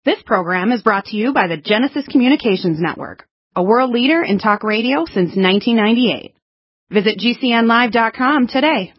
This program is brought to you by the Genesis Communications Network, a world leader in talk radio since 1998. Visit GCNlive.com today.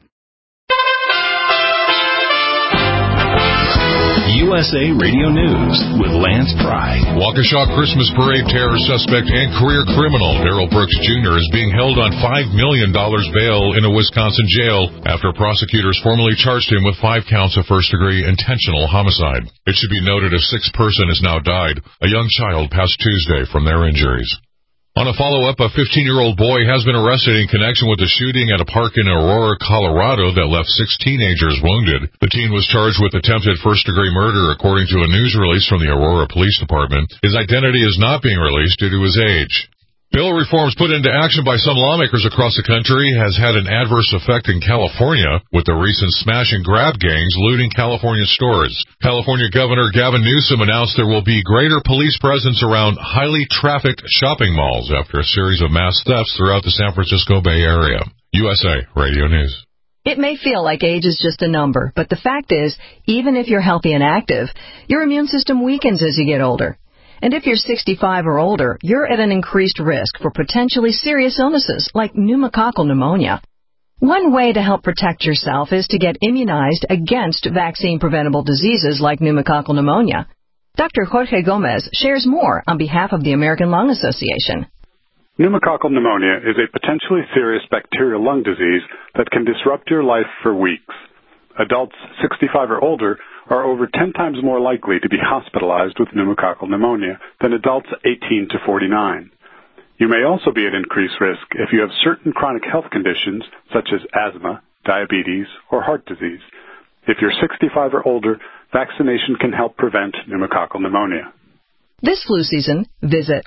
USA Radio News with Lance Pry. Waukesha Christmas Parade terror suspect and career criminal Darrell Brooks Jr. is being held on $5 million bail in a Wisconsin jail after prosecutors formally charged him with 5 counts of first-degree intentional homicide. It should be noted a 6th person has now died. A young child passed Tuesday from their injuries. On a follow-up, a 15-year-old boy has been arrested in connection with the shooting at a park in Aurora, Colorado that left 6 teenagers wounded. The teen was charged with attempted first-degree murder, according to a news release from the Aurora Police Department. His identity is not being released due to his age. Bill reforms put into action by some lawmakers across the country has had an adverse effect in California, with the recent smash-and-grab gangs looting California stores. California Governor Gavin Newsom announced there will be greater police presence around highly trafficked shopping malls after a series of mass thefts throughout the San Francisco Bay Area. USA Radio News. It may feel like age is just a number, but the fact is, even if you're healthy and active, your immune system weakens as you get older. And if you're 65 or older, you're at an increased risk for potentially serious illnesses like pneumococcal pneumonia. One way to help protect yourself is to get immunized against vaccine-preventable diseases like pneumococcal pneumonia. Dr. Jorge Gomez shares more on behalf of the American Lung Association. Pneumococcal pneumonia is a potentially serious bacterial lung disease that can disrupt your life for weeks. Adults 65 or older are over 10 times more likely to be hospitalized with pneumococcal pneumonia than adults 18 to 49. You may also be at increased risk if you have certain chronic health conditions such as asthma, diabetes, or heart disease. If you're 65 or older, vaccination can help prevent pneumococcal pneumonia. This flu season, visit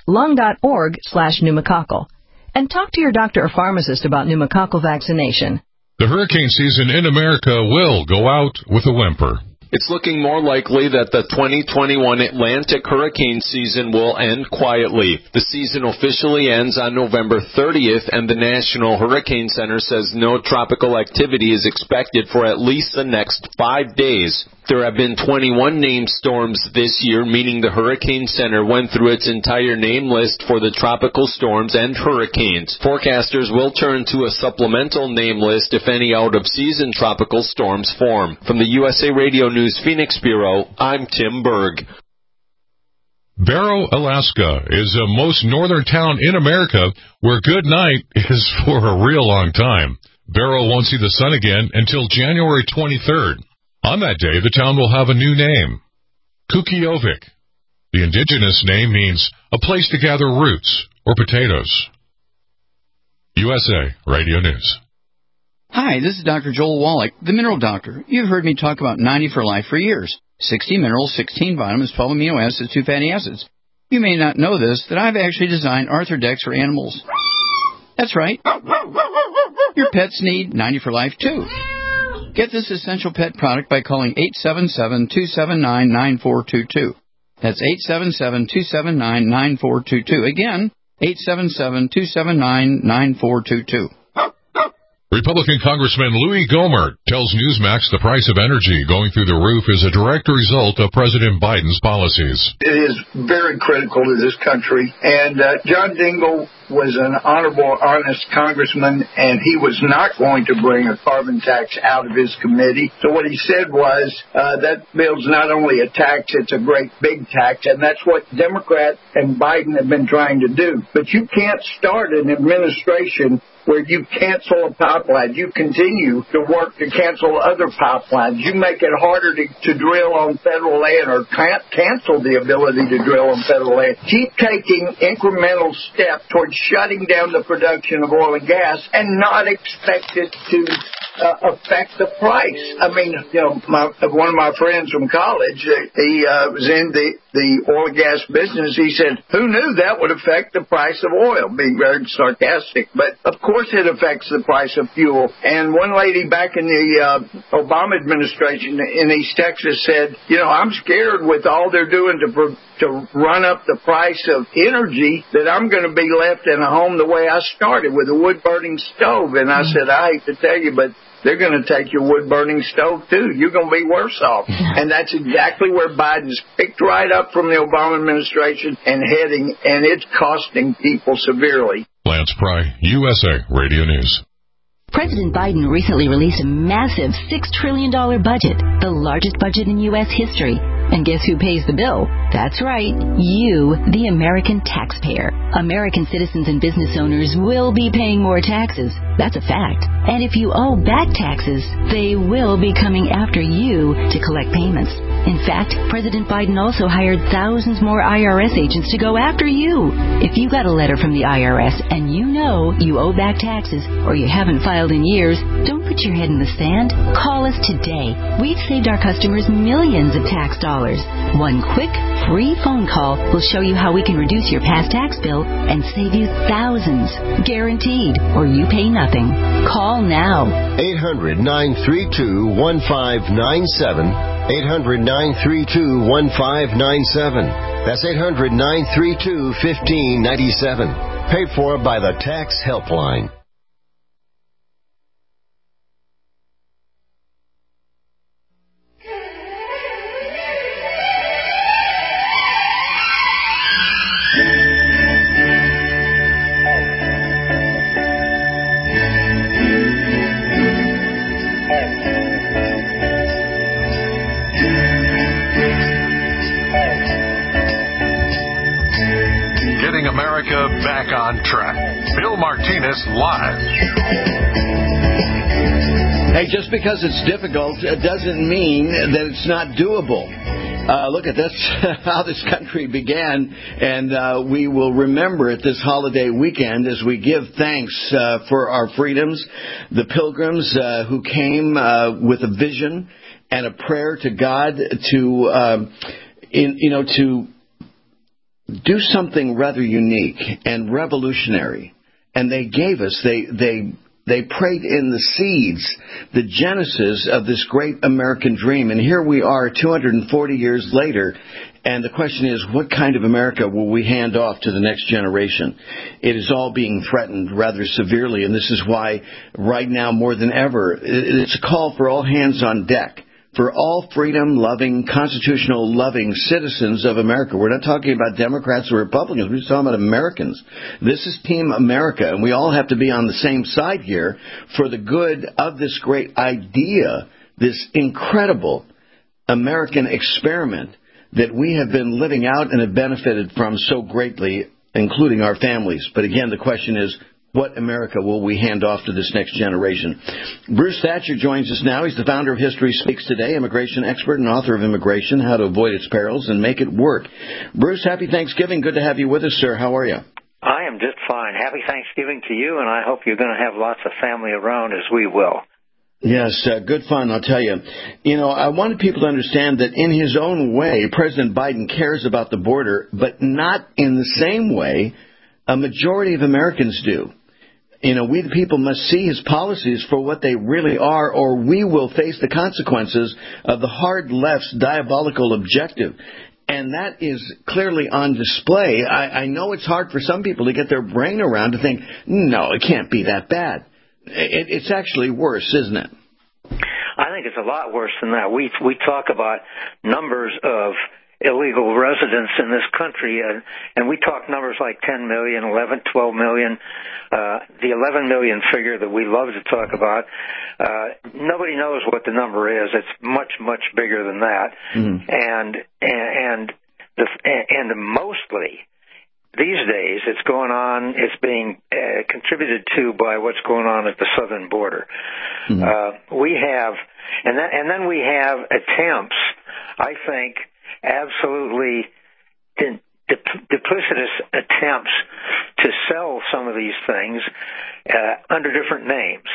lung.org/pneumococcal and talk to your doctor or pharmacist about pneumococcal vaccination. The hurricane season in America will go out with a whimper. It's looking more likely that the 2021 Atlantic hurricane season will end quietly. The season officially ends on November 30th, and the National Hurricane Center says no tropical activity is expected for at least the next 5 days. There have been 21 named storms this year, meaning the Hurricane Center went through its entire name list for the tropical storms and hurricanes. Forecasters will turn to a supplemental name list if any out-of-season tropical storms form. From the USA Radio News Phoenix Bureau, I'm Tim Berg. Barrow, Alaska is the most northern town in America where good night is for a real long time. Barrow won't see the sun again until January 23rd. On that day, the town will have a new name, Kukiovik. The indigenous name means a place to gather roots or potatoes. USA Radio News. Hi, this is Dr. Joel Wallach, the Mineral Doctor. You've heard me talk about 90 for Life for years. 60 minerals, 16 vitamins, 12 amino acids, 2 fatty acids. You may not know this, that I've actually designed Arthrodex for animals. That's right. Your pets need 90 for Life, too. Get this essential pet product by calling 877-279-9422. That's 877-279-9422. Again, 877-279-9422. Republican Congressman Louis Gohmert tells Newsmax the price of energy going through the roof is a direct result of President Biden's policies. It is very critical to this country, and John Dingell was an honorable, honest congressman, and he was not going to bring a carbon tax out of his committee. So what he said was, that bill's not only a tax, it's a great big tax, and that's what Democrat and Biden have been trying to do. But you can't start an administration where you cancel a pipeline. You continue to work to cancel other pipelines. You make it harder to drill on federal land or cancel the ability to drill on federal land. Keep taking incremental steps towards shutting down the production of oil and gas and not expect it to affect the price. I mean, one of my friends from college, he was in the oil and gas business. He said, who knew that would affect the price of oil? Being very sarcastic. But, of course, it affects the price of fuel. And one lady back in the Obama administration in East Texas said, I'm scared with all they're doing to run up the price of energy that I'm going to be left in a home the way I started with a wood-burning stove. And I said, I hate to tell you, but they're going to take your wood-burning stove, too. You're going to be worse off. And that's exactly where Biden's picked right up from the Obama administration and heading, and it's costing people severely. Lance Pry, USA Radio News. President Biden recently released a massive $6 trillion budget, the largest budget in U.S. history. And guess who pays the bill? That's right, you, the American taxpayer. American citizens and business owners will be paying more taxes. That's a fact. And if you owe back taxes, they will be coming after you to collect payments. In fact, President Biden also hired thousands more IRS agents to go after you. If you got a letter from the IRS and you know you owe back taxes or you haven't filed in years, don't put your head in the sand. Call us today. We've saved our customers millions of tax dollars. One quick, free phone call will show you how we can reduce your past tax bill and save you thousands. Guaranteed, or you pay nothing. Call now. 800-932-1597. 800-932-1597. That's 800-932-1597. Paid for by the Tax Helpline. America back on track. Bill Martinez live. Hey, just because it's difficult, it doesn't mean that it's not doable. Look at this, how this country began, and we will remember it this holiday weekend as we give thanks for our freedoms, the pilgrims who came with a vision and a prayer to God to do something rather unique and revolutionary. And they gave us, they prayed in the seeds, the genesis of this great American dream. And here we are 240 years later, and the question is, what kind of America will we hand off to the next generation? It is all being threatened rather severely, and this is why right now more than ever, it's a call for all hands on deck. For all freedom-loving, constitutional-loving citizens of America. We're not talking about Democrats or Republicans. We're just talking about Americans. This is Team America, and we all have to be on the same side here for the good of this great idea, this incredible American experiment that we have been living out and have benefited from so greatly, including our families. But again, the question is, what America will we hand off to this next generation? Bruce Thatcher joins us now. He's the founder of History Speaks Today, immigration expert and author of Immigration, How to Avoid Its Perils and Make It Work. Bruce, happy Thanksgiving. Good to have you with us, sir. How are you? I am just fine. Happy Thanksgiving to you, and I hope you're going to have lots of family around, as we will. Yes, good fun, I'll tell you. You know, I wanted people to understand that in his own way, President Biden cares about the border, but not in the same way a majority of Americans do. You know, we the people must see his policies for what they really are, or we will face the consequences of the hard left's diabolical objective. And that is clearly on display. I know it's hard for some people to get their brain around to think, no, it can't be that bad. It's actually worse, isn't it? I think it's a lot worse than that. We talk about numbers of illegal residents in this country, and we talk numbers like 10 million, 11, 12 million, the 11 million figure that we love to talk about. Nobody knows what the number is. It's much, much bigger than that. Mm-hmm. And mostly these days it's going on, it's being contributed to by what's going on at the southern border. Mm-hmm. We have, and then we have attempts, I think, absolutely duplicitous attempts to sell some of these things under different names.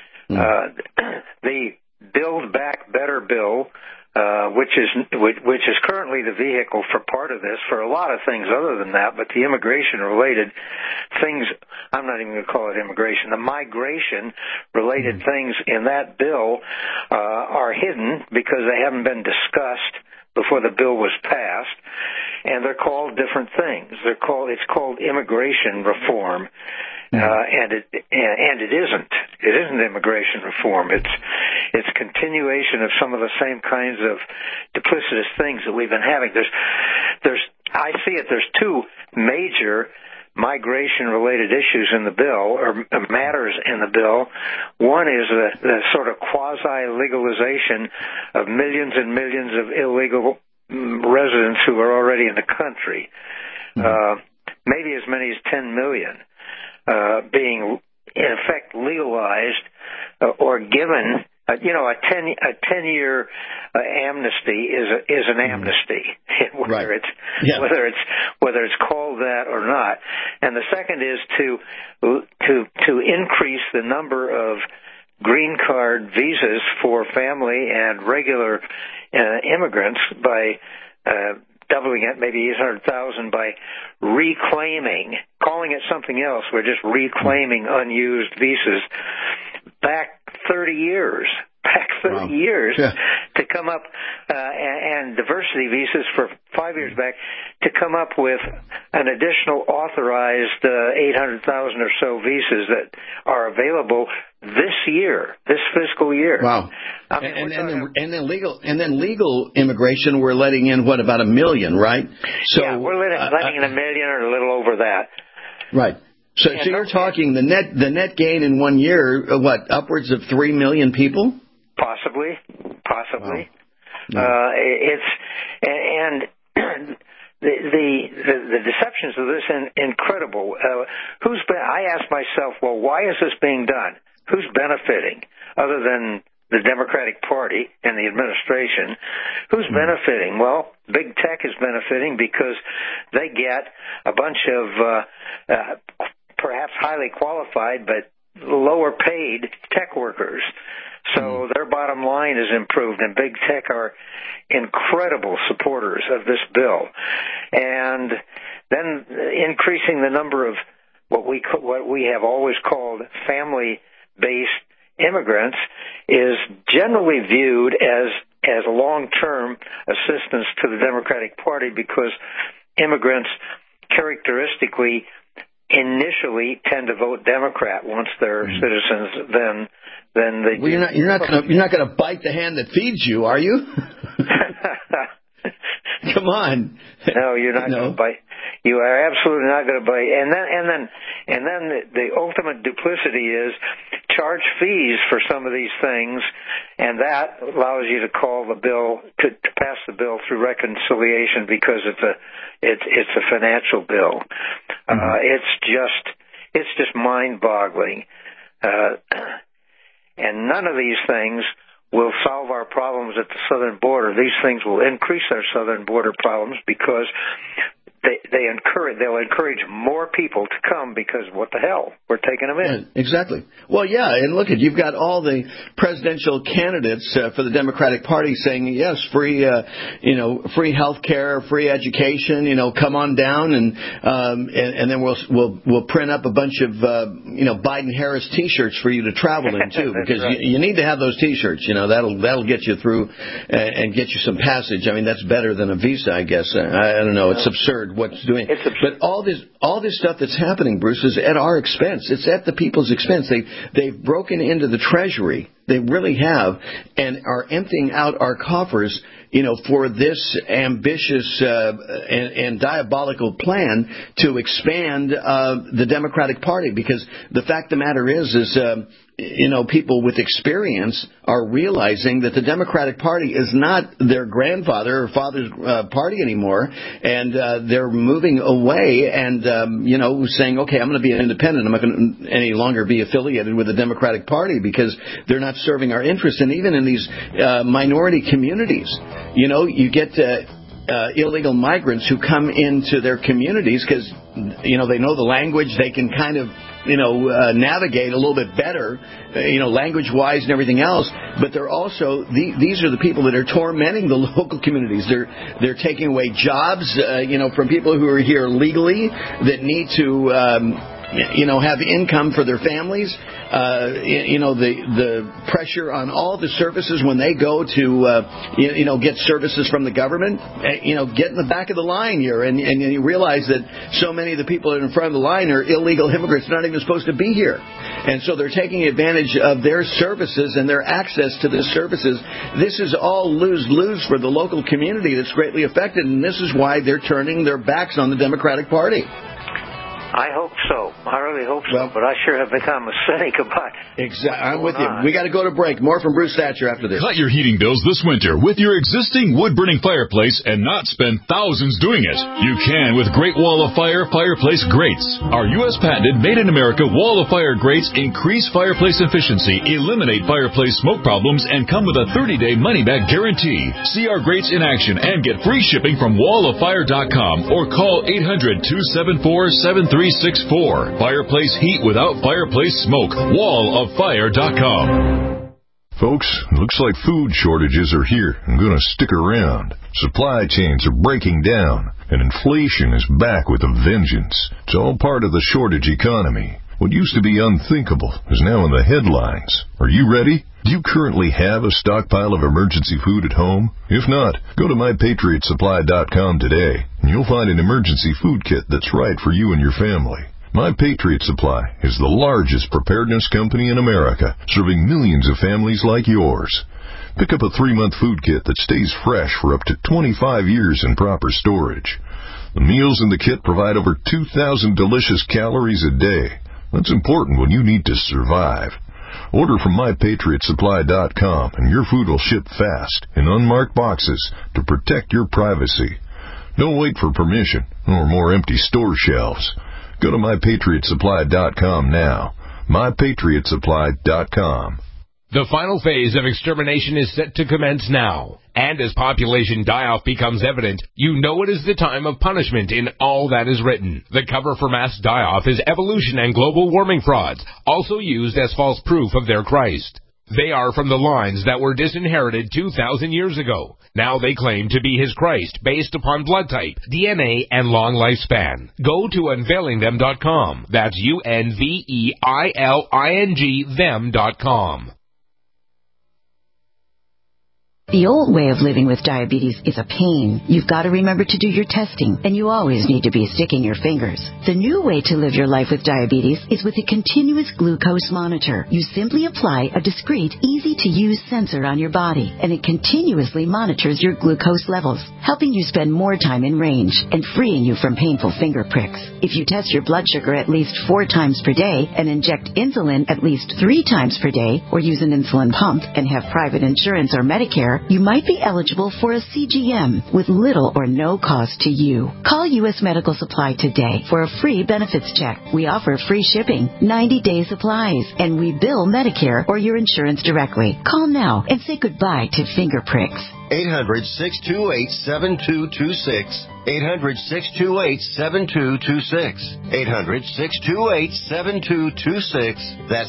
The Build Back Better bill, which is currently the vehicle for part of this, for a lot of things other than that, but the immigration-related things, I'm not even going to call it immigration, the migration-related things in that bill are hidden because they haven't been discussed before the bill was passed, and they're called different things. It's called immigration reform, and it isn't. It isn't immigration reform. It's continuation of some of the same kinds of duplicitous things that we've been having. I see it. There's two major migration-related issues in the bill, or matters in the bill. One is the sort of quasi-legalization of millions and millions of illegal residents who are already in the country. Maybe as many as 10 million being, in effect, legalized or given. A 10-year amnesty is an amnesty, whether it's called that or not. And the second is to increase the number of green card visas for family and regular immigrants by doubling it, maybe 800,000, by calling it something else. We're just reclaiming unused visas back 30 years to come up, and diversity visas for 5 years back, to come up with an additional authorized 800,000 or so visas that are available this fiscal year. Wow. And then legal immigration, we're letting in about 1 million, right? So, yeah, we're letting in 1 million or a little over that. Right. So you're talking the net gain in 1 year, upwards of 3 million people? Possibly. Wow. The deceptions of this incredible. I ask myself, well, why is this being done? Who's benefiting other than the Democratic Party and the administration? Who's benefiting? Well, big tech is benefiting because they get a bunch of perhaps highly qualified but lower paid tech workers. So their bottom line is improved, and big tech are incredible supporters of this bill. And then increasing the number of what we have always called family-based immigrants is generally viewed as long-term assistance to the Democratic Party, because immigrants characteristically initially tend to vote Democrat once they're citizens. Then they. Well, you're not going to bite the hand that feeds you, are you? Come on. No, you're not going to bite. You are absolutely not going to bite. And then the ultimate duplicity is charge fees for some of these things, and that allows you to call the bill to pass the bill through reconciliation because it's a financial bill. It's just mind-boggling. And none of these things will solve our problems at the southern border. These things will increase our southern border problems because they'll encourage more people to come, because what the hell, we're taking them in. Right, exactly. Well, yeah, and look, you've got all the presidential candidates for the Democratic Party saying yes, free health care, free education, come on down, and then we'll print up a bunch of Biden-Harris T-shirts for you to travel in too, because right. you need to have those T-shirts. That'll get you through and get you some passage. I mean, that's better than a visa, I guess. I don't know. It's absurd what's doing. But all this stuff that's happening, Bruce, is at our expense. It's at the people's expense. They've broken into the Treasury. They really have, and are emptying out our coffers, for this ambitious and diabolical plan to expand the Democratic Party. Because the fact of the matter is people with experience are realizing that the Democratic Party is not their grandfather or father's party anymore, and they're moving away and saying, okay, I'm going to be an independent. I'm not going to any longer be affiliated with the Democratic Party because they're not serving our interests. And even in these minority communities, you get illegal migrants who come into their communities because they know the language. They can kind of navigate a little bit better, language-wise and everything else. But they're also these are the people that are tormenting the local communities. They're taking away jobs, from people who are here legally that need to have income for their families. The pressure on all the services when they go to, get services from the government. Get in the back of the line here, and you realize that so many of the people that are in front of the line are illegal immigrants, not even supposed to be here. And so they're taking advantage of their services and their access to the services. This is all lose-lose for the local community that's greatly affected, and this is why they're turning their backs on the Democratic Party. I hope so. I really hope so, but I sure have become a cynic about Exactly. I'm with you. We got to go to break. More from Bruce Thatcher after this. Cut your heating bills this winter with your existing wood-burning fireplace and not spend thousands doing it. You can with Great Wall of Fire fireplace grates. Our U.S. patented made-in-America Wall of Fire grates increase fireplace efficiency, eliminate fireplace smoke problems, and come with a 30-day money-back guarantee. See our grates in action and get free shipping from walloffire.com or call 800-274-7364. Fireplace heat without fireplace smoke. Walloffire.com. Folks, looks like food shortages are here and going to stick around. Supply chains are breaking down, and inflation is back with a vengeance. It's all part of the shortage economy. What used to be unthinkable is now in the headlines. Are you ready? Do you currently have a stockpile of emergency food at home? If not, go to MyPatriotSupply.com today, and you'll find an emergency food kit that's right for you and your family. My Patriot Supply is the largest preparedness company in America, serving millions of families like yours. Pick up a 3-month food kit that stays fresh for up to 25 years in proper storage. The meals in the kit provide over 2,000 delicious calories a day. That's important when you need to survive. Order from MyPatriotSupply.com and your food will ship fast in unmarked boxes to protect your privacy. Don't wait for permission or more empty store shelves. Go to MyPatriotSupply.com now. MyPatriotSupply.com. The final phase of extermination is set to commence now. And as population die-off becomes evident, you know it is the time of punishment in all that is written. The cover for mass die-off is evolution and global warming frauds, also used as false proof of their Christ. They are from the lines that were disinherited 2,000 years ago. Now they claim to be his Christ based upon blood type, DNA, and long lifespan. Go to unveilingthem.com. That's UNVEILING them.com. The old way of living with diabetes is a pain. You've got to remember to do your testing, and you always need to be sticking your fingers. The new way to live your life with diabetes is with a continuous glucose monitor. You simply apply a discreet, easy-to-use sensor on your body, and it continuously monitors your glucose levels, helping you spend more time in range and freeing you from painful finger pricks. If you test your blood sugar at least 4 times per day and inject insulin at least 3 times per day, or use an insulin pump and have private insurance or Medicare, you might be eligible for a CGM with little or no cost to you. Call U.S. Medical Supply today for a free benefits check. We offer free shipping, 90-day supplies, and we bill Medicare or your insurance directly. Call now and say goodbye to finger pricks. 800-628-7226. 800-628-7226. 800-628-7226. That's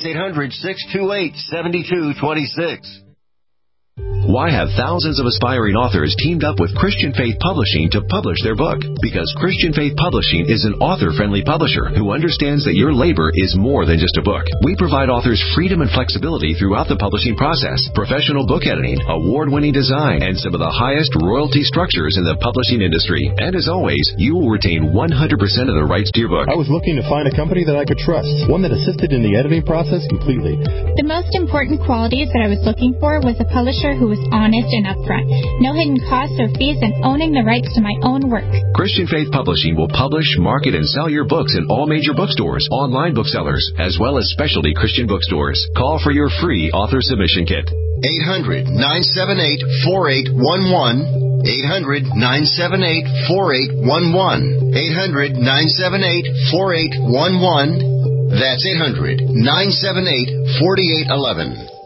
800-628-7226. Why have thousands of aspiring authors teamed up with Christian Faith Publishing to publish their book? Because Christian Faith Publishing is an author-friendly publisher who understands that your labor is more than just a book. We provide authors freedom and flexibility throughout the publishing process, professional book editing, award-winning design, and some of the highest royalty structures in the publishing industry. And as always, you will retain 100% of the rights to your book. I was looking to find a company that I could trust, one that assisted in the editing process completely. The most important qualities that I was looking for was a publisher who was honest and upfront, no hidden costs or fees, and owning the rights to my own work. Christian Faith Publishing will publish, market, and sell your books in all major bookstores, online booksellers, as well as specialty Christian bookstores. Call for your free author submission kit. 800-978-4811. 800-978-4811. 800-978-4811. That's 800-978-4811.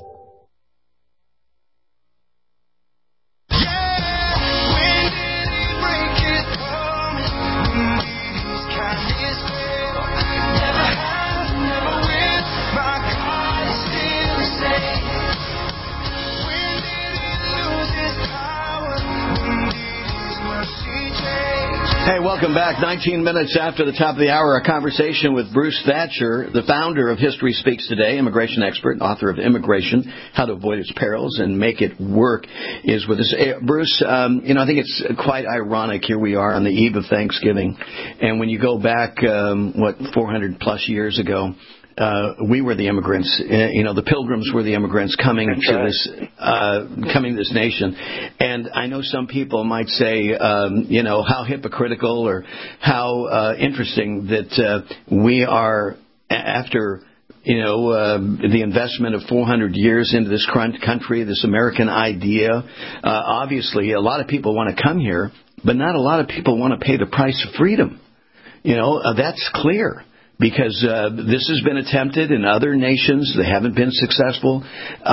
Hey, welcome back. 19 minutes after the top of the hour, a conversation with Bruce Thatcher, the founder of History Speaks Today, immigration expert, author of Immigration, How to Avoid Its Perils and Make It Work, is with us. Bruce, I think it's quite ironic. Here we are on the eve of Thanksgiving, and when you go back, 400 plus years ago, we were the immigrants. The Pilgrims were the immigrants coming to this nation. And I know some people might say, how hypocritical or how interesting that we are after. The investment of 400 years into this country, this American idea. Obviously, a lot of people want to come here, but not a lot of people want to pay the price of freedom. That's clear. Because this has been attempted in other nations. They haven't been successful.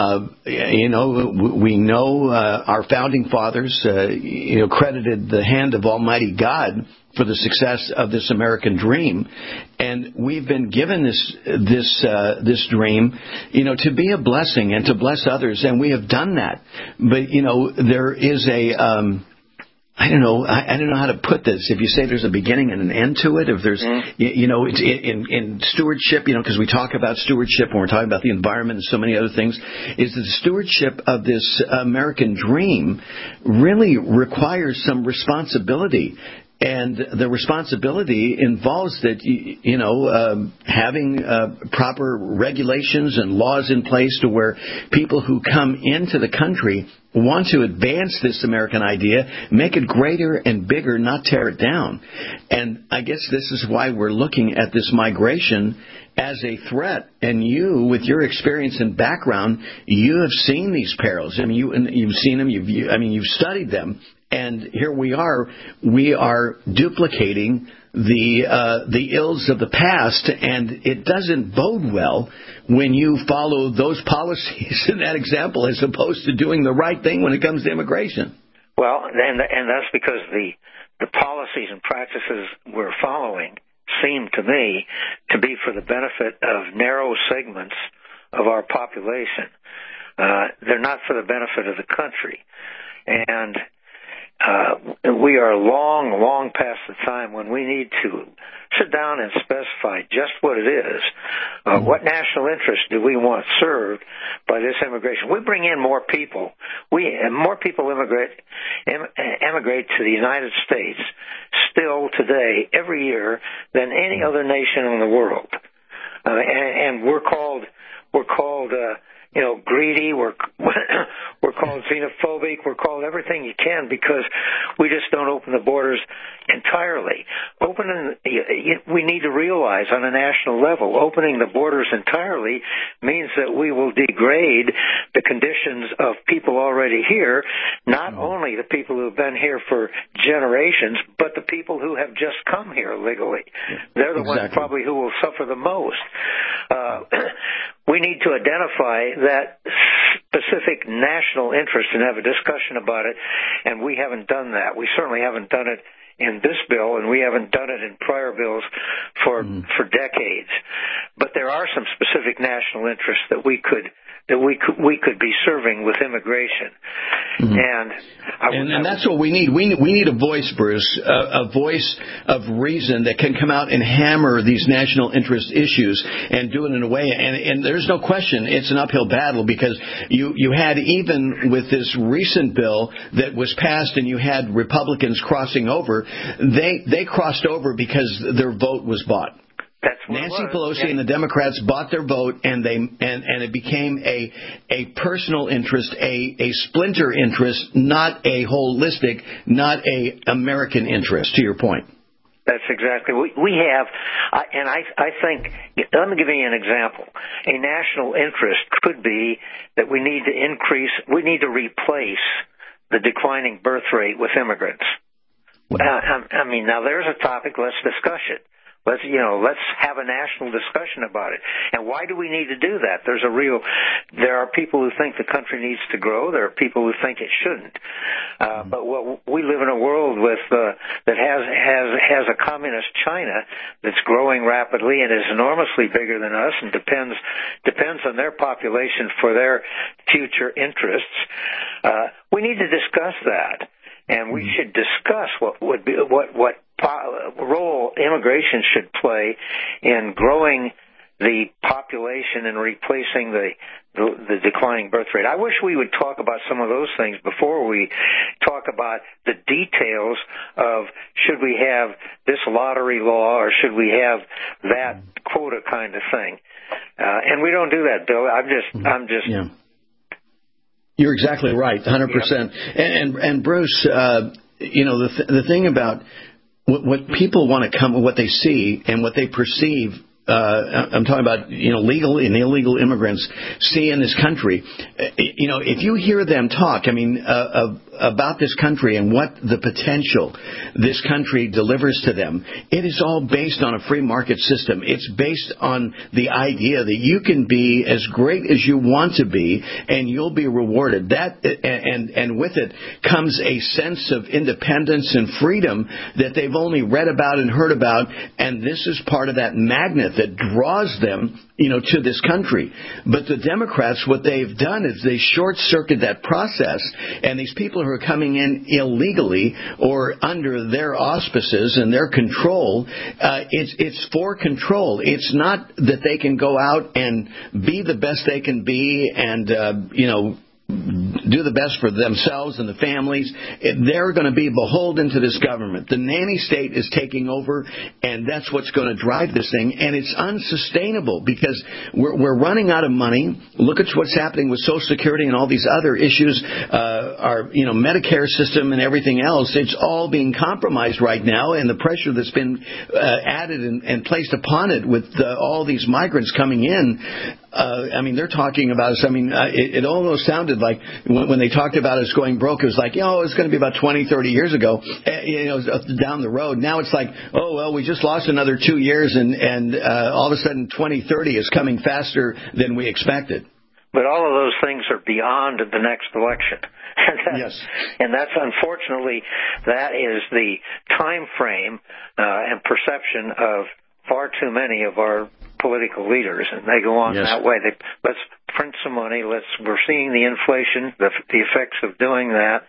We know our founding fathers, credited the hand of Almighty God for the success of this American dream. And we've been given this dream, to be a blessing and to bless others. And we have done that. But, there is I don't know how to put this. If you say there's a beginning and an end to it, if there's, it's in stewardship, because we talk about stewardship when we're talking about the environment and so many other things, is that the stewardship of this American dream really requires some responsibility. And the responsibility involves that, having proper regulations and laws in place to where people who come into the country want to advance this American idea, make it greater and bigger, not tear it down. And I guess this is why we're looking at this migration as a threat. And you, with your experience and background, you have seen these perils. I mean, you've seen them. You've studied them. And here we are duplicating the ills of the past, and it doesn't bode well when you follow those policies in that example as opposed to doing the right thing when it comes to immigration. Well, and that's because the policies and practices we're following seem to me to be for the benefit of narrow segments of our population. They're not for the benefit of the country. And we are long past the time when we need to sit down and specify just what it is. What national interest do we want served by this immigration? We bring in more people. More people emigrate to the United States still today every year than any other nation in the world. And we're called greedy, we're called xenophobic, we're called everything you can because we just don't open the borders entirely. We need to realize on a national level, opening the borders entirely means that we will degrade the conditions of people already here, not only the people who have been here for generations, but the people who have just come here legally. They're the ones probably who will suffer the most. We need to identify that specific national interest and have a discussion about it, and we haven't done that. We certainly haven't done it in this bill, and we haven't done it in prior bills for decades. But there are some specific national interests that we could be serving with immigration. And that's what we need. We need a voice, Bruce, a voice of reason that can come out and hammer these national interest issues and do it in a way. And there's no question it's an uphill battle because you had, even with this recent bill that was passed and you had Republicans crossing over, they crossed over because their vote was bought. Nancy Pelosi and the Democrats bought their vote, and it became a personal interest, a splinter interest, not a holistic, not a American interest. To your point. That's exactly we have, and I think. Let me give you an example. A national interest could be that we need to replace the declining birth rate with immigrants. Now there's a topic. Let's discuss it. Let's have a national discussion about it. And why do we need to do that? There are people who think the country needs to grow. There are people who think it shouldn't. But we live in a world that has a communist China that's growing rapidly and is enormously bigger than us and depends on their population for their future interests. We need to discuss that. And we should discuss what role immigration should play in growing the population and replacing the declining birth rate. I wish we would talk about some of those things before we talk about the details of should we have this lottery law or should we have that quota kind of thing. And we don't do that, Bill. I'm just. Yeah. You're exactly right, 100%. Yeah. And Bruce, the thing about what people want to come, what they see and what they perceive. I'm talking about, legal and illegal immigrants see in this country. If you hear them talk, about this country and what the potential this country delivers to them, it is all based on a free market system. It's based on the idea that you can be as great as you want to be and you'll be rewarded. That and with it comes a sense of independence and freedom that they've only read about and heard about, and this is part of that magnet that draws them, to this country. But the Democrats, what they've done is they short-circuit that process, and these people who are coming in illegally or under their auspices and their control, it's for control. It's not that they can go out and be the best they can be and, do the best for themselves and the families. They're going to be beholden to this government. The nanny state is taking over, and that's what's going to drive this thing. And it's unsustainable because we're running out of money. Look at what's happening with Social Security and all these other issues, our Medicare system and everything else. It's all being compromised right now, and the pressure that's been added and placed upon it with all these migrants coming in. They're talking about us. It almost sounded like when they talked about us going broke, it was like, it's going to be about 20, 30 years ago, down the road. Now it's like, we just lost another 2 years, and all of a sudden 2030 is coming faster than we expected. But all of those things are beyond the next election. Yes. And that's unfortunately, that is the time frame and perception of far too many of our political leaders, and they go on that way. Let's print some money. We're seeing the inflation, the effects of doing that.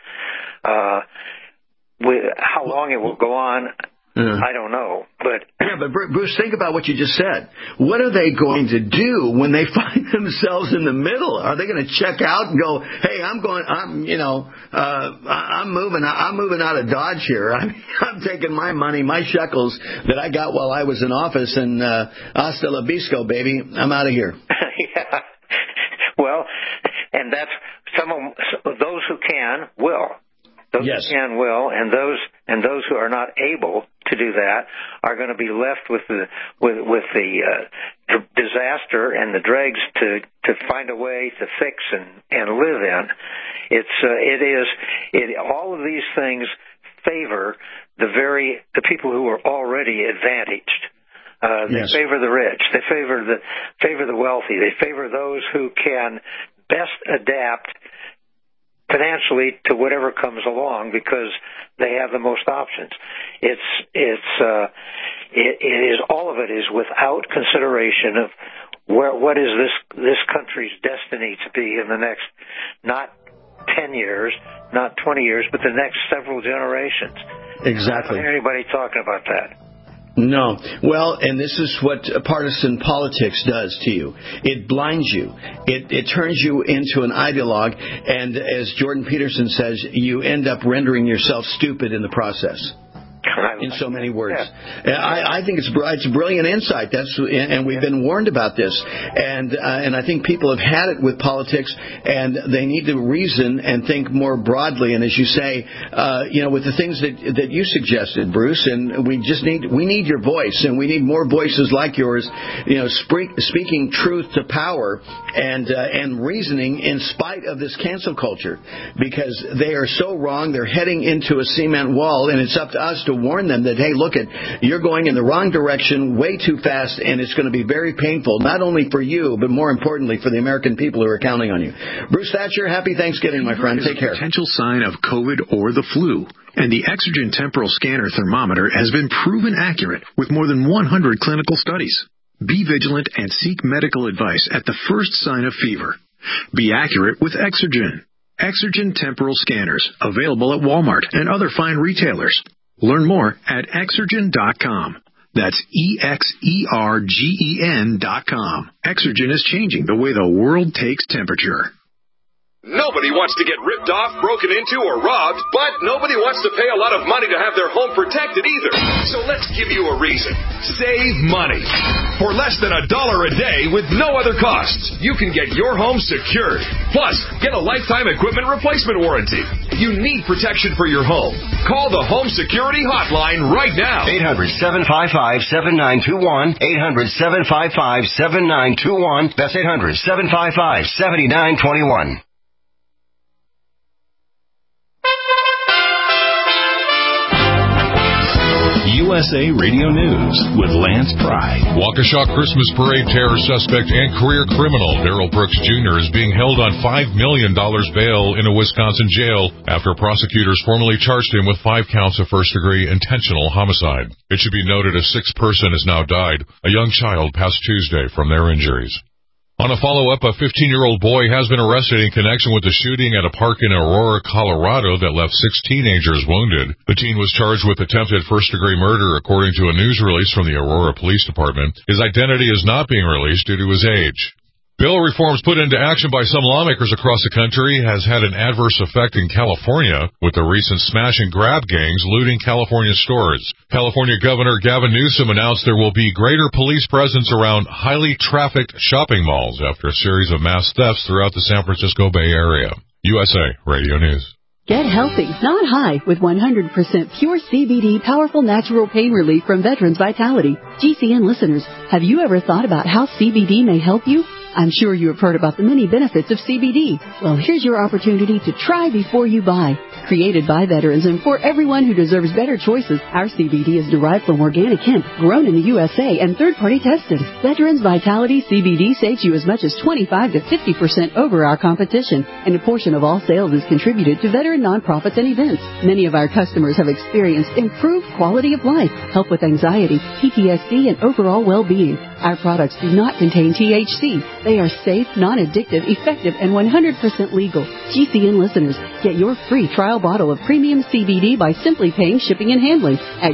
How long it will go on, I don't know. But Bruce, think about what you just said. What are they going to do when they find themselves in the middle? Are they going to check out and go, "Hey, I'm moving out of Dodge here. I'm taking my money, my shekels that I got while I was in office, and hasta la vista, baby. I'm out of here." Yeah. Well, and that's some of those who can will. Those who can will, and those who are not able to do that are going to be left with the disaster and the dregs to find a way to fix and live in. All of these things favor the people who are already advantaged. They favor the rich. They favor the wealthy. They favor those who can best adapt financially to whatever comes along because they have the most options. It is all of it is without consideration of what is this country's destiny to be in the next not 10 years, not 20 years, but the next several generations. Exactly. I don't hear anybody talking about that. No. Well, and this is what partisan politics does to you. It blinds you. It turns you into an ideologue, and as Jordan Peterson says, you end up rendering yourself stupid in the process. In so many words. I think it's brilliant insight. And we've been warned about this. And I think people have had it with politics, and they need to reason and think more broadly. And as you say, with the things that you suggested, Bruce, and we need your voice, and we need more voices like yours, speaking truth to power and reasoning in spite of this cancel culture, because they are so wrong. They're heading into a cement wall, and it's up to us to warn them that, hey, you're going in the wrong direction way too fast, and it's going to be very painful, not only for you, but more importantly for the American people who are counting on you. Bruce Thatcher, happy Thanksgiving, my friend. Take care. Potential sign of COVID or the flu, and the Exergen Temporal Scanner Thermometer has been proven accurate with more than 100 clinical studies. Be vigilant and seek medical advice at the first sign of fever. Be accurate with Exergen. Exergen Temporal Scanners, available at Walmart and other fine retailers. Learn more at Exergen.com. That's EXERGEN.com. Exergen is changing the way the world takes temperature. Nobody wants to get ripped off, broken into, or robbed, but nobody wants to pay a lot of money to have their home protected either. So let's give you a reason. Save money. For less than $1 a day with no other costs, you can get your home secured. Plus, get a lifetime equipment replacement warranty. You need protection for your home. Call the Home Security Hotline right now. 800-755-7921. 800-755-7921. That's 800-755-7921. USA Radio News with Lance Pry. Waukesha Christmas Parade terror suspect and career criminal Darrell Brooks Jr. is being held on $5 million bail in a Wisconsin jail after prosecutors formally charged him with 5 counts of first-degree intentional homicide. It should be noted a 6th person has now died. A young child passed Tuesday from their injuries. On a follow-up, a 15-year-old boy has been arrested in connection with the shooting at a park in Aurora, Colorado that left 6 teenagers wounded. The teen was charged with attempted first-degree murder, according to a news release from the Aurora Police Department. His identity is not being released due to his age. Bill reforms put into action by some lawmakers across the country has had an adverse effect in California, with the recent smash and grab gangs looting California stores. California Governor Gavin Newsom announced there will be greater police presence around highly trafficked shopping malls after a series of mass thefts throughout the San Francisco Bay Area. USA Radio News. Get healthy, not high, with 100% pure CBD powerful natural pain relief from Veterans Vitality. GCN listeners, have you ever thought about how CBD may help you? I'm sure you have heard about the many benefits of CBD. Well, here's your opportunity to try before you buy. Created by veterans and for everyone who deserves better choices, our CBD is derived from organic hemp, grown in the USA, and third-party tested. Veterans Vitality CBD saves you as much as 25 to 50% over our competition, and a portion of all sales is contributed to veteran nonprofits and events. Many of our customers have experienced improved quality of life, help with anxiety, PTSD, and overall well-being. Our products do not contain THC. They are safe, non-addictive, effective, and 100% legal. GCN listeners, get your free trial bottle of premium CBD by simply paying shipping and handling at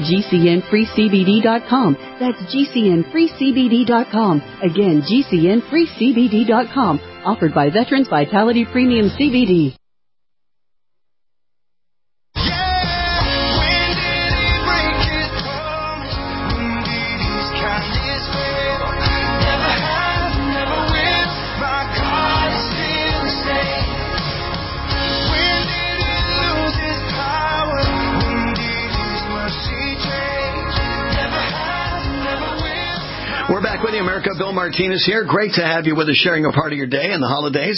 GCNFreeCBD.com. That's GCNFreeCBD.com. Again, GCNFreeCBD.com. Offered by Veterans Vitality Premium CBD. We're back with you, America. Bill Martinez here. Great to have you with us, sharing a part of your day and the holidays.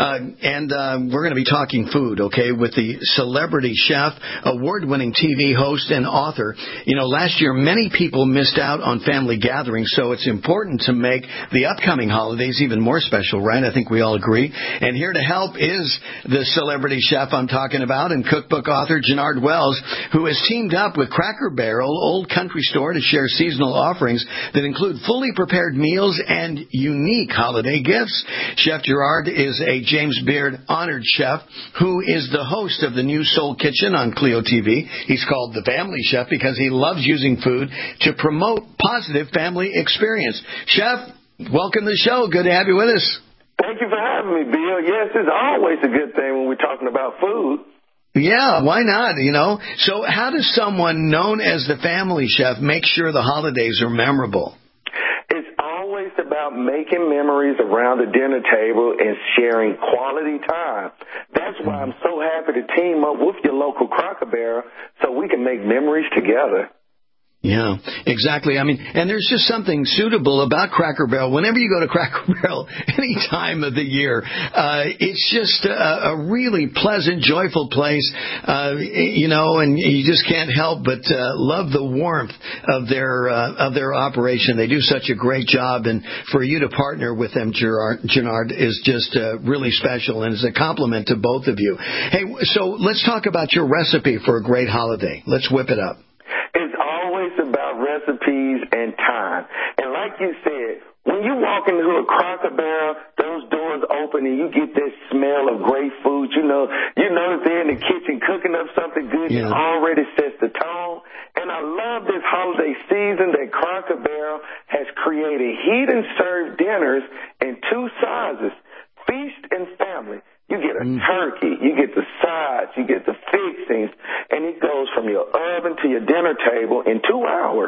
We're going to be talking food, okay, with the celebrity chef, award-winning TV host, and author. You know, last year many people missed out on family gatherings, so it's important to make the upcoming holidays even more special, right? I think we all agree. And here to help is the celebrity chef I'm talking about and cookbook author Jenard Wells, who has teamed up with Cracker Barrel Old Country Store to share seasonal offerings that include fully prepared meals and unique holiday gifts. Chef Gerard is a James Beard honored chef who is the host of the new Soul Kitchen on Clio TV. He's called the Family Chef because he loves using food to promote positive family experience. Chef, welcome to the show. Good to have you with us. Thank you for having me, Bill. Yes, it's always a good thing when we're talking about food. Yeah, why not, you know? So how does someone known as the Family Chef make sure the holidays are memorable? It's always about making memories around the dinner table and sharing quality time. That's why I'm so happy to team up with your local Cracker Barrel so we can make memories together. Yeah, exactly. I mean, and there's just something suitable about Cracker Barrel. Whenever you go to Cracker Barrel, any time of the year, it's just a really pleasant, joyful place, you know, and you just can't help but love the warmth of their operation. They do such a great job, and for you to partner with them, Jenard, is just really special, and is a compliment to both of you. Hey, so let's talk about your recipe for a great holiday. Let's whip it up. It's always about recipes and time. And like you said, when you walk into a Cracker Barrel, those doors open and you get that smell of great food. You know that they're in the kitchen cooking up something good. Yeah. It already sets the tone. holiday season that Cracker Barrel has created heat and serve dinners in 2 sizes, feast and family. You get a turkey, you get the sides, you get the fixings, and it goes from your oven to your dinner table in 2 hours.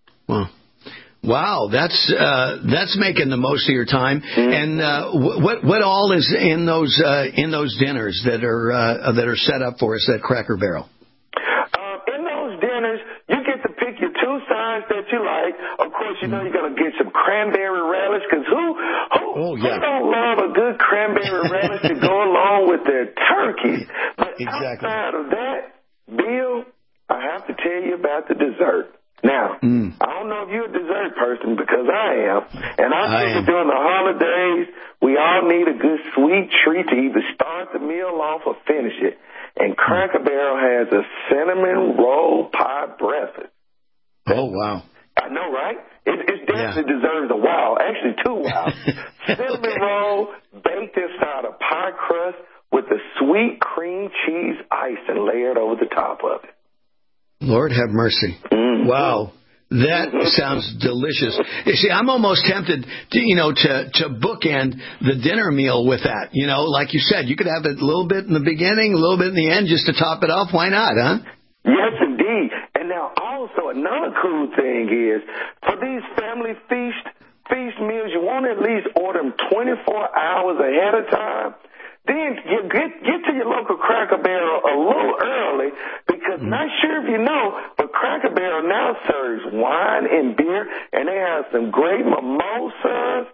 Wow, that's making the most of your time. And what all is in those dinners that are set up for us at Cracker Barrel? In those dinners, you get to pick your 2 sides that you like. Of course, you know you're gonna get some cranberry relish, because who don't love a good cranberry relish to go along with their turkey? But outside of that, Bill, I have to tell you about the dessert. Now, I don't know if you're a dessert person, because I am. And I think during the holidays, we all need a good sweet treat to either start the meal off or finish it. And Cracker Barrel has a cinnamon roll pie breakfast. Oh, wow. I know, right? It definitely deserves a wow. Actually, 2 wows. Cinnamon roll baked inside a pie crust with a sweet cream cheese icing layered over the top of it. Lord have mercy. Wow. That sounds delicious. You see, I'm almost tempted to bookend the dinner meal with that. You know, like you said, you could have it a little bit in the beginning, a little bit in the end, just to top it off. Why not, huh? Yes, indeed. And now also another cool thing is, for these family feast meals, you want to at least order them 24 hours ahead of time. Then you get to your local Cracker Barrel a little early, because not sure if you know, but Cracker Barrel now serves wine and beer, and they have some great mimosas.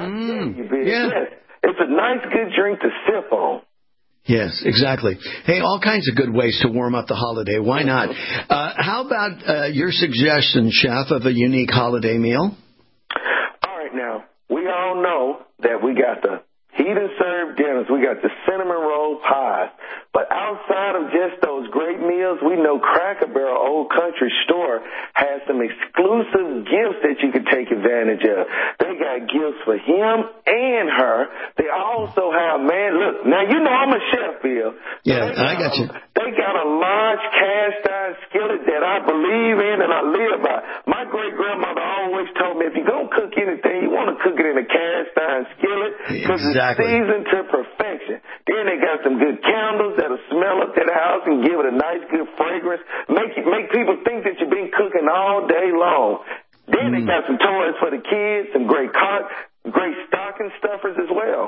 Yes, it's a nice, good drink to sip on. Yes, exactly. Hey, all kinds of good ways to warm up the holiday. Why not? How about your suggestion, Chef, of a unique holiday meal? All right, now, we all know that we got the heat and serve dinners. We got the cinnamon roll pies. But outside of just those great meals, we know Cracker Barrel Old Country Store has some exclusive gifts that you can take advantage of. They got gifts for him and her. They also have, look, now you know I'm a chef, Bill. Yeah, I got you. They got a large cast iron skillet that I believe in and I live by. My great-grandmother always told me, if you're going to cook anything, you want to cook it in a cast iron skillet, because it's seasoned to perfection. Then they got some good candles that'll smell up to the house and give it a nice, good fragrance. Make people think that you've been cooking all day long. Then they got some toys for the kids, some great stocking stuffers as well.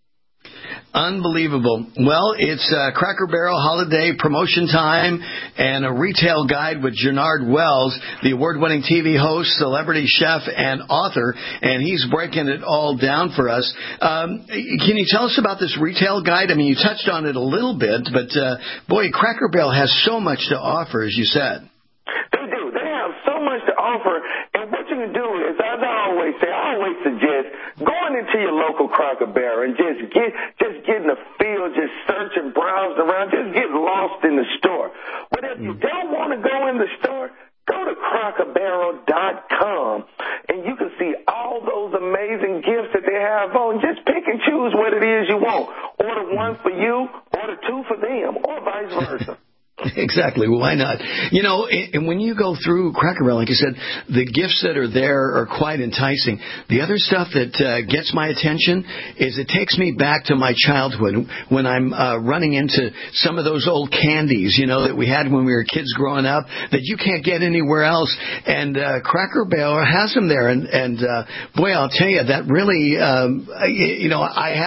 Unbelievable. Well, it's Cracker Barrel holiday promotion time and a retail guide with Jernard Wells, the award-winning TV host, celebrity chef, and author, and he's breaking it all down for us. Can you tell us about this retail guide? I mean, you touched on it a little bit, but boy, Cracker Barrel has so much to offer, as you said. They do. They have so much to offer, and what you can do is, as I always say, I always suggest going into your local Cracker Barrel and just getting a feel, just searching, browsing around, just get lost in the store. But if you don't want to go in the store, go to crackerbarrel.com, and you can see all those amazing gifts that they have on. Just pick and choose what it is you want. Order one for you, order 2 for them, or vice versa. Exactly. Why not? You know, and when you go through Cracker Barrel, like you said, the gifts that are there are quite enticing. The other stuff that gets my attention is it takes me back to my childhood when I'm running into some of those old candies, you know, that we had when we were kids growing up that you can't get anywhere else. And Cracker Barrel has them there. And boy, I'll tell you, that really, you know, I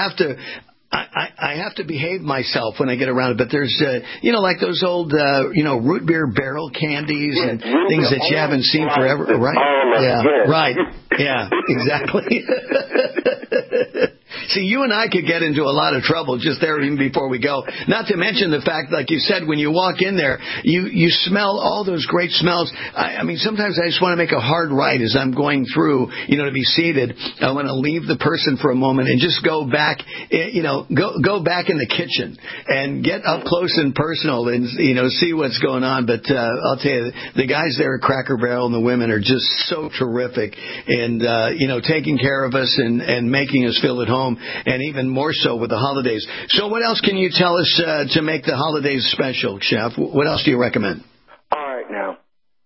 have to behave myself when I get around it, but there's, you know, like those old, you know, root beer barrel candies and things that you haven't seen forever, right? Yeah, right. Yeah, exactly. See, you and I could get into a lot of trouble just there even before we go. Not to mention the fact, like you said, when you walk in there, you smell all those great smells. I mean, sometimes I just want to make a hard right as I'm going through, you know, to be seated. I want to leave the person for a moment and just go back, you know, go back in the kitchen and get up close and personal and, you know, see what's going on. But I'll tell you, the guys there at Cracker Barrel and the women are just so terrific and, you know, taking care of us and making us feel at home. And even more so with the holidays. So what else can you tell us to make the holidays special, Chef? What else do you recommend? All right, now.